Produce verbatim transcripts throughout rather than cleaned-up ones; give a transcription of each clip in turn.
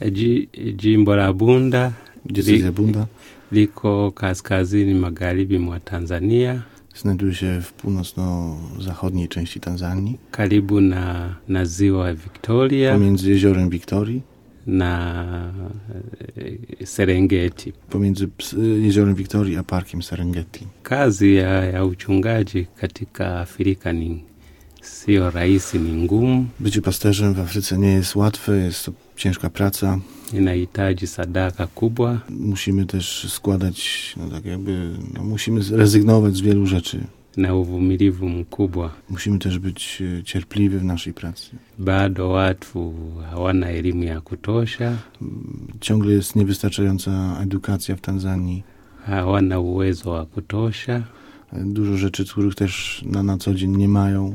Ji, jimbo la Bunda, Diecezja Bunda liko kaskazini magharibi mwa Tanzania. Znajduje się w północno-zachodniej części Tanzanii. Karibu na, na ziwa Victoria. Pomiędzy jeziorem Wiktorii. Na Serengeti. Pomiędzy jeziorem Wiktorii a parkiem Serengeti. Kazi ya, ya uchungaji katika Afrika ni sio rahisi, ni ngumu. Bycie pasterzem w Afryce nie jest łatwe, jest to ciężka praca. Inahitaji sadaka kubwa. Musimy też składać, no tak jakby, no musimy rezygnować z wielu rzeczy. Na uvumilivu mkubwa. Musimy też być cierpliwi w naszej pracy. Bado watu hawana elimu ya kutosha. Ciągle jest niewystarczająca edukacja w Tanzanii. Hawana uwezo wa kutosha. Dużo rzeczy, których też na, na co dzień nie mają.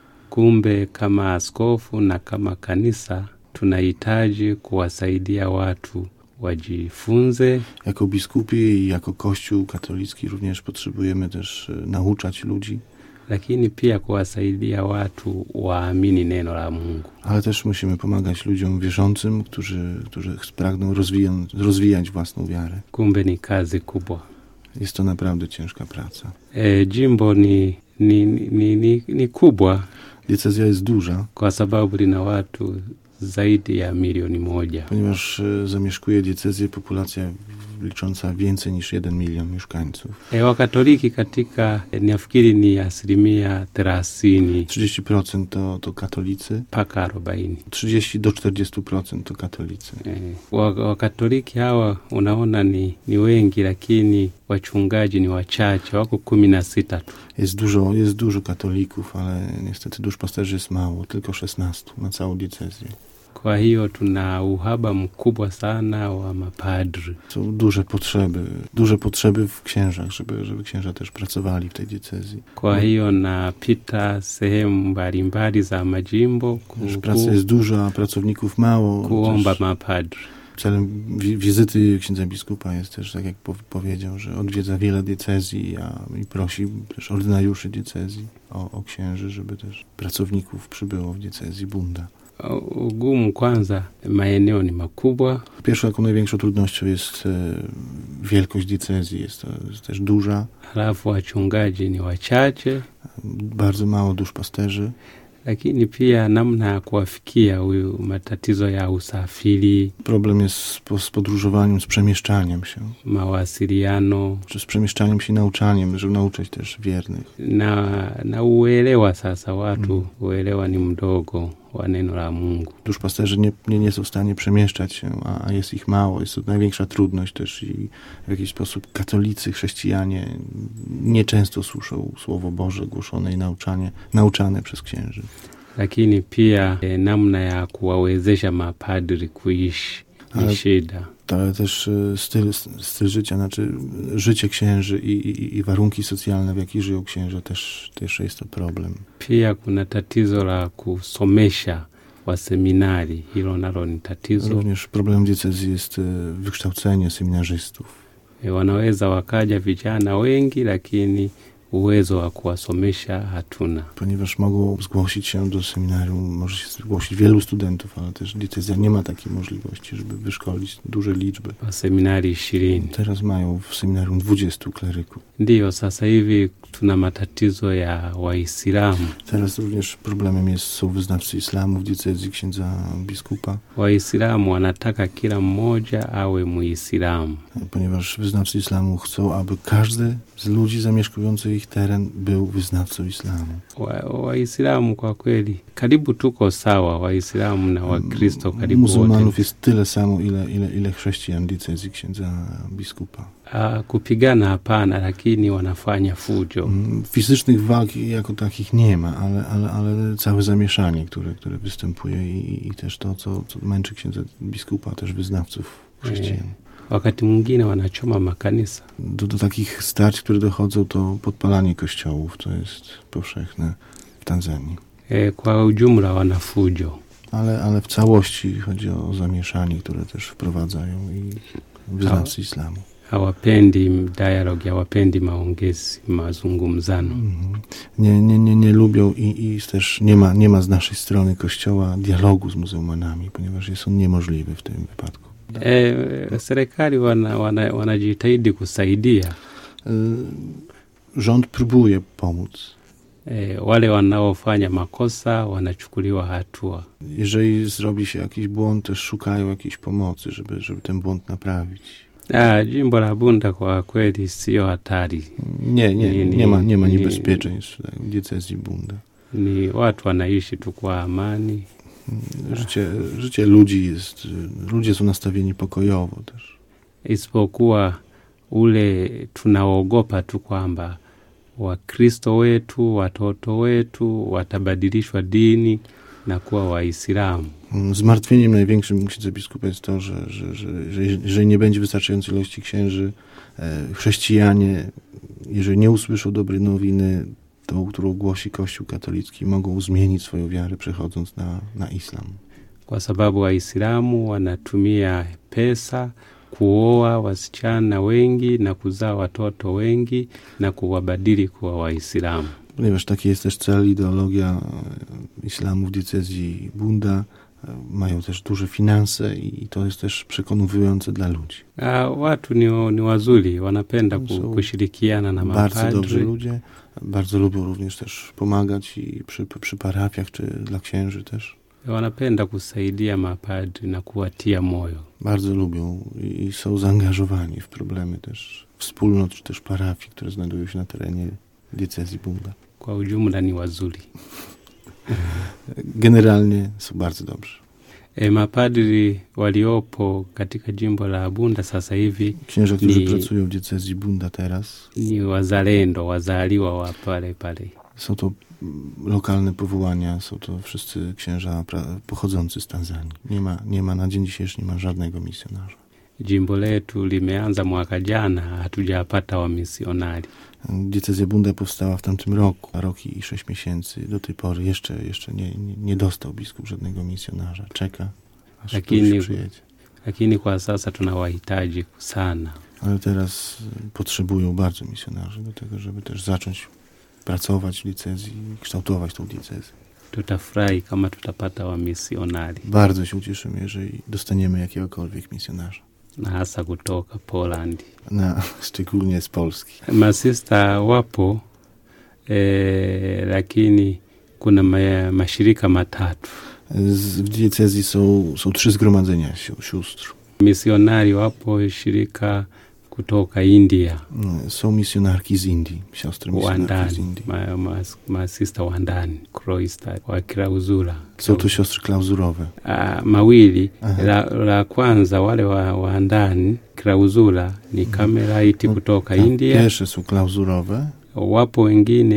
Kumbe kama askofu na kama kanisa tunahitaji kuwasaidia watu wajifunze. Jako biskupi i jako Kościół katolicki również potrzebujemy też nauczać ludzi. Lakini pia kuwasaidia watu waamini neno la Mungu. Ale też musimy pomagać ludziom wierzącym, którzy, którzy pragną rozwijać, rozwijać własną wiarę. Kumbe ni kazi kubwa. Jest to naprawdę ciężka praca. E, jimbo ni, ni, ni, ni, ni kubwa. Diecezja jest duża. Kwa sababu lina watu zaidi ya milioni moja. Ponieważ zamieszkuje diecezję populacja licząca więcej niż jeden milion mieszkańców. E, Wakatoliki katika, nafikiri ni asilimia thelathini. trzydzieści procent to, to katolicy. Paka arobaini. trzydzieści do czterdziestu procent to katolicy. E, Wakatoliki hawa unaona ni, ni wengi, lakini wachungaji ni wachache, wako kumi na sita tu. Jest dużo, jest dużo katolików, ale niestety duszpasterzy jest mało, tylko szesnastu na całą diecezję. Kwa hiyo tuna uhaba mkubwa sana wa mapadri. Są duże potrzeby, duże potrzeby w księżach, żeby, żeby księża też pracowali w tej diecezji. Kwa hiyo napita sehemu mbalimbali za majimbo. Ku, pracy jest dużo, a pracowników mało. Kuomba mapadri. Celem wi- wizyty księdza biskupa jest też, tak jak po- powiedział, że odwiedza wiele diecezji a, i prosi też ordynariuszy diecezji o, o księży, żeby też pracowników przybyło w diecezji Bunda. Ugumu kwanza, maeneo ni makubwa. Pierwszą, jaką największą trudnością jest e, wielkość diecezji, jest to jest też duża. Halafu wachungaji ni wachache. Bardzo mało duszpasterzy. Lakini pia namna ya kuwafikia huyu matatizo ya usafiri. Problem jest z, z podróżowaniem, z przemieszczaniem się. Mawasiliano. Czy z przemieszczaniem się i nauczaniem, żeby nauczać też wiernych. Na, na uelewa sasa watu, hmm. uelewa ni mdogo wa neno la Mungu. Duszpasterzy nie, nie, nie są w stanie przemieszczać się, a, a jest ich mało. Jest to największa trudność też i w jakiś sposób katolicy, chrześcijanie nieczęsto słyszą Słowo Boże głoszone i nauczanie, nauczane przez księży. Lakini pia e, namna ya kuwawezesha mapadri kuishi ni shida. Ale też styl, styl życia, znaczy życie księży i, i, i warunki socjalne, w jakich żyją księża, też, też jest to problem. Pia kuna tatizo la kusomesha wa seminari, hilo nalo ni tatizo. Również problemem diecezji jest wykształcenie seminarzystów. E, wanaweza wakaja vijana wengi, lakini uwezo wa kuwasomesha hatuna. Ponieważ mogą zgłosić się do seminarium, może się zgłosić wielu studentów, ale też diecezja nie ma takiej możliwości, żeby wyszkolić duże liczby. W seminari ishirini. Teraz mają w seminarium dwudziestu kleryków. Ndio, sasa hivi tuna matatizo ya Waislamu. Teraz również problemem jest, są wyznawcy islamu w diecezji księdza biskupa. Waislamu wanataka kila mmoja awe muislamu. Ponieważ wyznawcy islamu chcą, aby każdy z ludzi zamieszkujących ich teren był wyznawcą islamu. Waislamu wa kwa kweli karibu tuko sawa, Waislamu na Wakristo karibu muzułmanów wote. Jest tyle samo, ile, ile, ile chrześcijan diecezji księdza biskupa. A, kupigana hapana, lakini wanafanya fujo. Fizycznych walk jako takich nie ma, ale, ale, ale całe zamieszanie, które, które występuje i, i też to, co, co męczy księdza biskupa, też wyznawców chrześcijan. Wakati mwingine wanachoma makanisa. Do, do takich starć, które dochodzą, to podpalanie kościołów, to jest powszechne w Tanzanii. E, kwa ujumla wana fujo. Ale, ale w całości chodzi o zamieszanie, które też wprowadzają i wyznawcy islamu. hawapendi dialogue, hawapendi maongezi, mazungumzano. Mhm. Nie, nie, nie, nie lubią i, i też nie ma, nie ma z naszej strony Kościoła dialogu z muzułmanami, ponieważ jest on niemożliwy w tym wypadku. E, serikali wana, wana, wanajitahidi kusaidia. E, rząd próbuje pomóc. E, wale wanaofanya makosa wanachukuliwa hatua. Jeżeli zrobi się jakiś błąd, też szukają jakiejś pomocy, żeby, żeby ten błąd naprawić. A, jimbo la Bunda kwa kweli sio hatari. Nie, nie, Ni- nie ma, nie ma ni- niebezpieczeństw w diecezji Bunda. Ni watu wanaishi tu kwa amani. Życie, życie ludzi jest, ludzie są nastawieni pokojowo też. Isipokuwa ule tunaogopa tu kwamba Wakristo wetu, watoto wetu watabadilishwa dini na kuwa Waislamu. Zmartwieniem największym księdza biskupa jest to, że, że, że, że jeżeli nie będzie wystarczającej ilości księży, e, chrześcijanie, jeżeli nie usłyszą dobrej nowiny, tą, którą głosi Kościół katolicki, mogą zmienić swoją wiarę, przechodząc na, na islam. Kwa sababu Waislamu wanatumia pesa kuoa wasichana wengi na kuzaa watoto wengi na kuwabadili kuwa Waislamu. Ponieważ taki jest też cel, ideologia islamu w diecezji Bunda, mają też duże finanse i to jest też przekonujące dla ludzi. A watu ni, ni wazuri, wanapenda ku, kushirikiana na mapadri. Bardzo dobrzy ludzie, bardzo lubią również też pomagać i przy, przy parafiach czy dla księży też. Wanapenda kusaidia mapadri na kuwatia moyo. Bardzo lubią i są zaangażowani w problemy też wspólnot czy też parafii, które znajdują się na terenie diecezji Bunda. Kwa ujumla ni wazuri. Generalnie są bardzo dobrzy. E, mapadri waliopo katika jimbo la Bunda sasa hivi księża, którzy ni, pracują w diecezji Bunda teraz, ni wazalendo, wazaliwa wa pale pale. Są to lokalne powołania, są to wszyscy księża pra- pochodzący z Tanzanii. Nie ma, nie ma na dzień dzisiejszy nie ma żadnego misjonarza. Jimbo letu limeanza mwaka jana, hatujapata wa misionari. Diecezja Bunda powstała w tamtym roku, a rok i sześć miesięcy. Do tej pory jeszcze, jeszcze nie, nie, nie dostał biskup żadnego misjonarza. Czeka, aż Lakini, ktoś przyjedzie. Lakini kwa sasa tunawahitaji sana. Ale teraz potrzebują bardzo misjonarzy do tego, żeby też zacząć pracować w diecezji i kształtować tą diecezję. Tutafurahi kama tutapata wa misionari. Bardzo się ucieszymy, jeżeli dostaniemy jakiegokolwiek misjonarza. Na hasa kutoka Polandi. Na, szczególnie z Polski. Masista wapo, e, lakini kuna ma, mashirika matatu. Z, w diecezji są, są trzy zgromadzenia sióstr. Misionari wapo shirika kutoka India. Są misjonarki z Indii, siostry misjonarki z Indii. Ma, ma, masista wandani, kroista, wa klauzula. Są to siostry klauzurowe. A, mawili, la, la kwanza wale wa wandani, klauzula ni Carmelite no, kutoka ta, India. Pierwsze są klauzurowe. Wapo wengine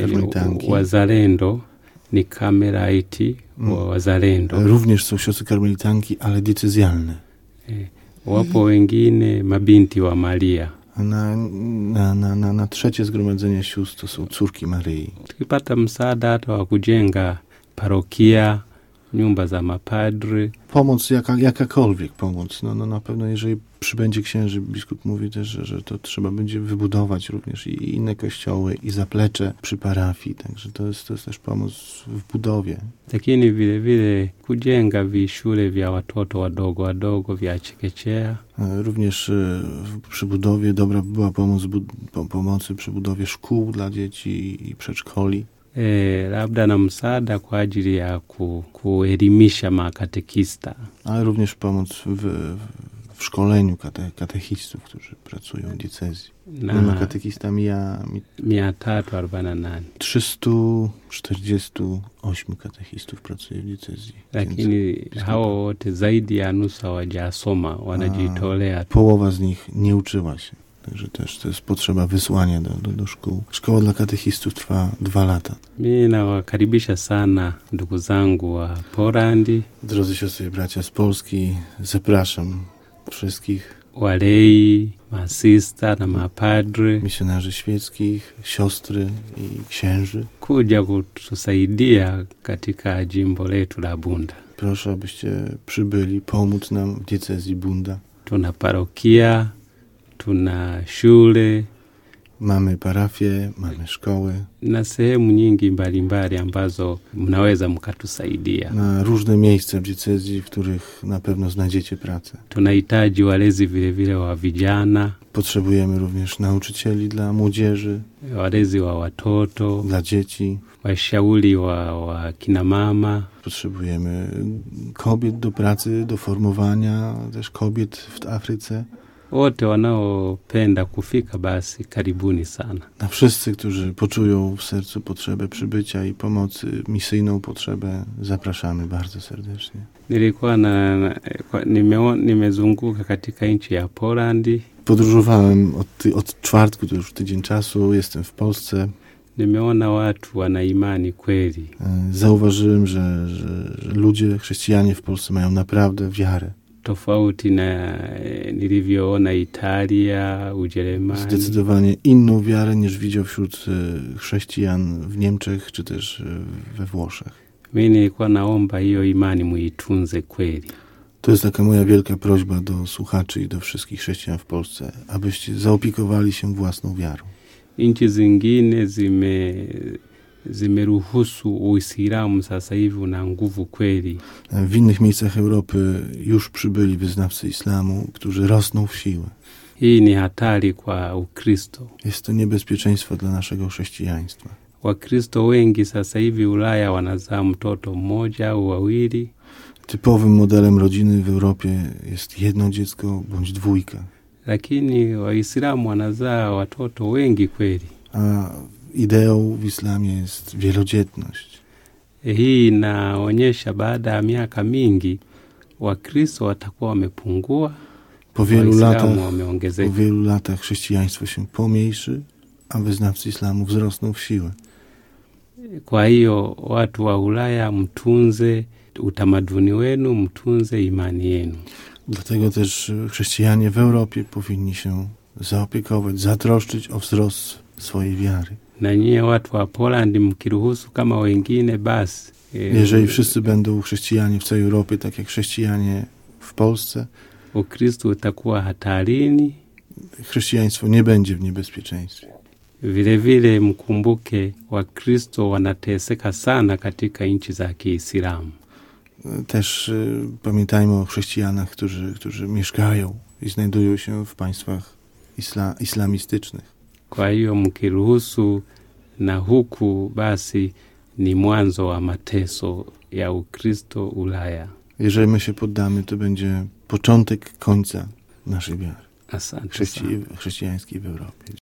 e, wazalendo ni Carmelite mm. wazalendo. Również są siostry karmelitanki, ale diecezjalne. E, Wapo wengine mabinti wa Maria. Na, na, na, na, na trzecie zgromadzenie sióstr to są córki Maryi. Tukipata msaada hata wa kujenga parokia, nyumba za mapadry. Pomoc, jaka, jakakolwiek pomoc. No, no na pewno jeżeli przybędzie księży, biskup mówi też, że, że to trzeba będzie wybudować również i inne kościoły i zaplecze przy parafii. Także to jest, to jest też pomoc w budowie. Lakini vile vile kujenga vishule vya watoto wadogo wadogo vya chekechea. Również przy budowie dobra była pomoc pomocy przy budowie szkół dla dzieci i przedszkoli. E, labda na msaada kwa ajili ya ku, kuelimisha makatekista. Ale również pomoc w, w szkoleniu kate, katechistów, którzy pracują w diecezji. Na katekista mia... mia tatu arobaini na nane. trzysta czterdzieści osiem katechistów pracuje w diecezji. Lakini hao wote zaidi ya nusu hawajasoma, wanajitolea. Połowa z nich nie uczyła się. Także też to jest potrzeba wysłania do, do, do szkół. Szkoła dla katechistów trwa dwa lata. Mimi nawakaribisha sana ndugu zangu wa Polandi. Drodzy siostry i bracia z Polski, zapraszam wszystkich. Walei, masista na mapadry. Misjonarzy świeckich, siostry i księży. Kuja kutusaidia katika jimbo letu la Bunda. Proszę, abyście przybyli pomóc nam w diecezji Bunda. Tuna parokia, tuna shule, mamy parafie, mamy szkoły, na sehemu nyingi mbalimbali ambazo mnaweza mkatusaidia. na różne miejsca w diecezji, w których na pewno znajdziecie pracę. Tunahitaji walezi vile vile wa vijana, Potrzebujemy również nauczycieli dla młodzieży, walezi wa watoto, dla dzieci. washauri wa, wa kina mama. Potrzebujemy kobiet do pracy, do formowania też kobiet w Afryce. Wote wanaopenda kufika basi karibuni sana. Na wszyscy, którzy poczują w sercu potrzebę przybycia i pomocy, misyjną potrzebę, zapraszamy bardzo serdecznie. Nilikuwa na, na nime, nimezunguka katika nchi ya Polandi. Podróżowałem od, ty, od czwartku, to już tydzień czasu, jestem w Polsce. Nimeona watu wana imani kweli. Zauważyłem, że, że, że ludzie, chrześcijanie w Polsce mają naprawdę wiarę. Tofauti na nilivyoona Italia, Ujerumani. Zdecydowanie inną wiarę niż widział wśród chrześcijan w Niemczech czy też we Włoszech. Mimi nilikuwa naomba hiyo imani muitunze kweli. To jest taka moja wielka prośba do słuchaczy i do wszystkich chrześcijan w Polsce, abyście zaopiekowali się własną wiarą. Nchi zingine zime zimeruhusu Uislamu sasa hivi una nguvu kweli. W innych miejscach Europy już przybyli wyznawcy islamu, którzy rosną w siłę. Hii ni hatari kwa Ukristo. Jest to niebezpieczeństwo dla naszego chrześcijaństwa. Wakristo wengi sasa hivi Ulaya wanazaa mtoto mmoja au wawili. Typowym modelem rodziny w Europie jest jedno dziecko bądź dwójka. Lakini Waislamu wanazaa watoto wengi kweli. A ideą w islamie jest wielodzietność. Hii inaonyesha baada ya miaka mingi Wakristo watakuwa wamepungua, po wielu latach, wameongezeka. Po wielu latach chrześcijaństwo się pomniejszy, a wyznawcy islamu wzrosną w siłę. Kwa hiyo watu wa Ulaya, mtunze utamaduni wenu, mtunze imani yenu. Dlatego też chrześcijanie w Europie powinni się zaopiekować, zatroszczyć o wzrost swojej wiary. Na nyie watu wa Poland mkiruhusu kama wengine basi. Jeżeli wszyscy będą chrześcijanie w całej Europie, tak jak chrześcijanie w Polsce, Ukristo utakuwa hatarini. Chrześcijaństwo nie będzie w niebezpieczeństwie. Vile vile mkumbuke Wakristo wanateseka sana katika nchi za Kiislamu. Też y, pamiętajmy o chrześcijanach, którzy, którzy mieszkają i znajdują się w państwach isla, islamistycznych. Kwa hiyo mkiruhusu na huku basi ni mwanzo wa mateso ya Ukristo Ulaya. Jeżeli my się poddamy, to będzie początek końca naszej wiary Asante chrześci- chrześcijańskiej w Europie.